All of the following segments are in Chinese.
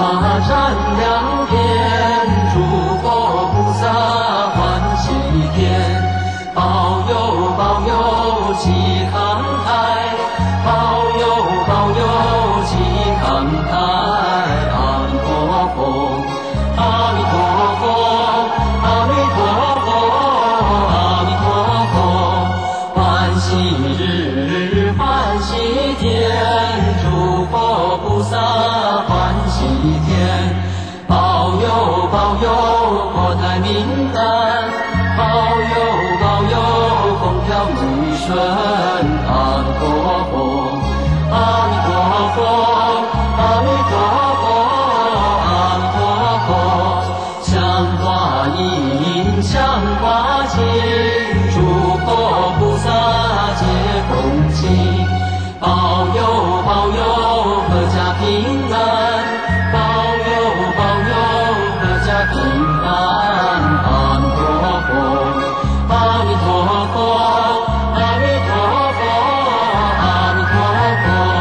法站两边，诸佛菩萨欢喜天。保佑保佑齐航台，保佑保佑齐航台。阿弥陀佛，阿弥陀佛，阿弥陀佛，阿弥陀佛。欢喜日，欢喜天，诸佛菩萨欢喜天。保佑保佑国泰民安，保佑保佑风调雨顺。阿弥陀佛，阿弥陀佛，阿弥陀佛，阿弥陀佛。香花印，香花金，诸佛菩萨皆恭敬。保佑保佑阖家平安，保佑保佑阖家平安。阿弥陀佛，阿弥陀佛，阿弥陀佛，阿弥陀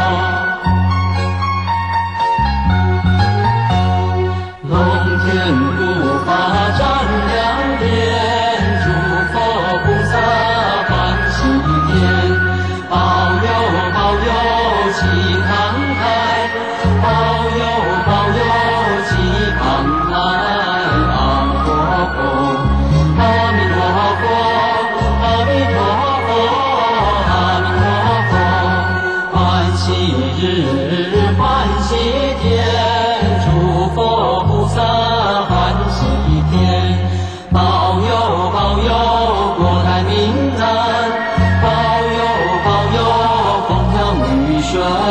佛。龙天护法站两边，诸佛菩萨欢喜天。保佑保佑齐航台，保佑保佑齐航台。阿弥陀佛，阿弥陀佛，阿弥陀佛，阿弥陀佛。欢喜日，欢喜天，诸佛菩萨欢喜天。保佑保佑国泰民安，保佑保佑风调雨顺。